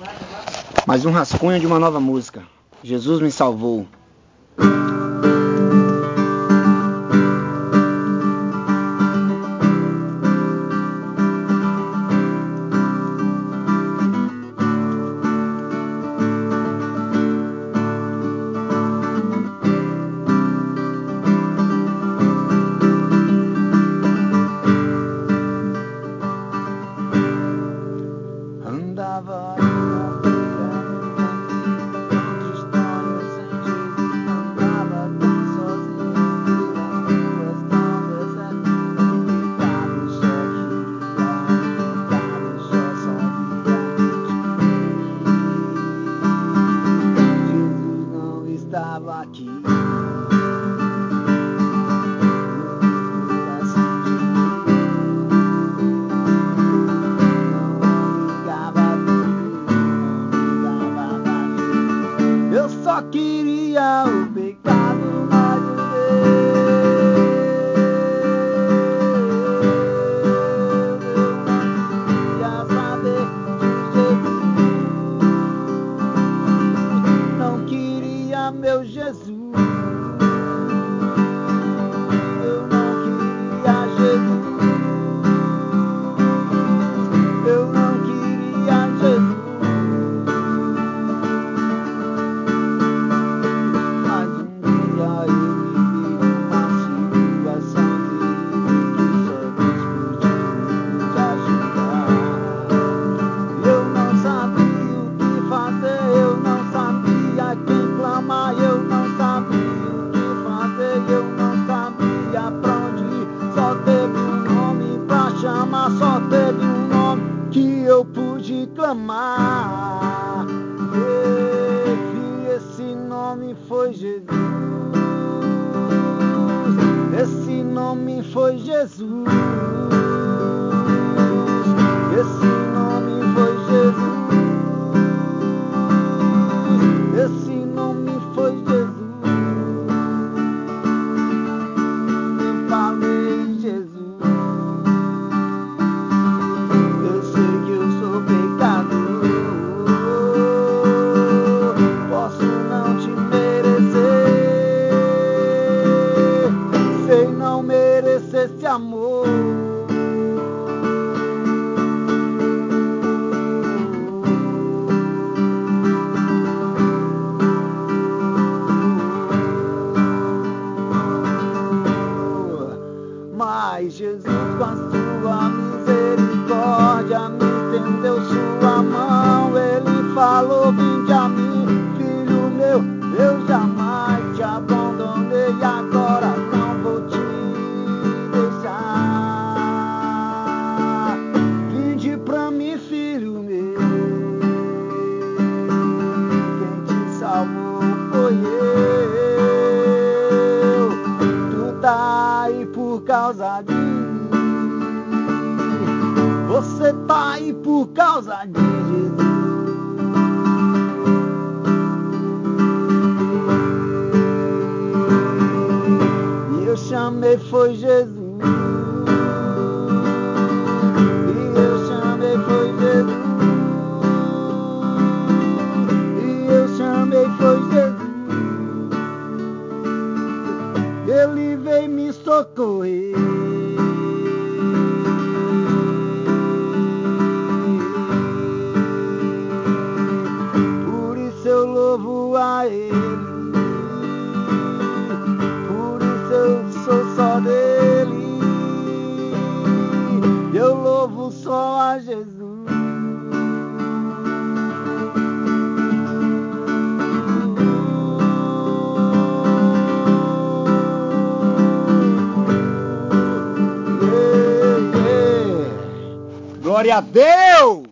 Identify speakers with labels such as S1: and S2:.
S1: Mais um rascunho de uma nova música. Jesus me salvou. Andava na beira do estranho sem Jesus, andava tão sozinho, gostando exatamente, ficava só sabia que Jesus não estava aqui. Eu só queria o pecado mais uma vez. Eu não queria saber de Jesus. Não queria meu Jesus. Eu não queria Jesus. Eu não queria Jesus. Só teve um nome que eu pude clamar. E esse nome foi Jesus. Esse nome foi Jesus. Esse nome foi Jesus. Esse nome foi Jesus. Eu falei Jesus. Esse amor, mas Jesus com a sua misericórdia me estendeu sua mão. Ele falou: vinde a mim, filho meu, eu jamais te abandonei. Agora não vou te deixar. Vinde pra mim, filho meu. Quem te salvou foi eu. Tu tá aí por causa de mim. Você tá aí por causa de Jesus. E eu chamei foi Jesus. E eu chamei foi Jesus. E eu chamei foi Jesus. Ele veio me socorrer. Por isso eu louvo a Ele. Por isso eu sou só dele. Eu louvo só a Jesus. Glória a Deus!